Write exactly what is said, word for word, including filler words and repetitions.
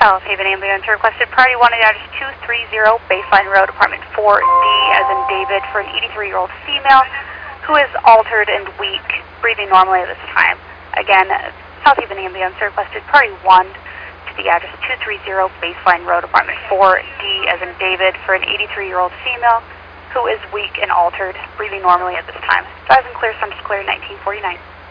South Haven ambulance requested priority one at address two three zero Baseline Road, apartment four D as in David, for an eighty-three-year-old female who is altered and weak, breathing normally at this time. Again, South Haven ambulance requested priority one to the address two three zero Baseline Road, apartment four D as in David, for an eighty-three-year-old female who is weak and altered, breathing normally at this time. Drive and clear, Sun's clear, nineteen forty-nine.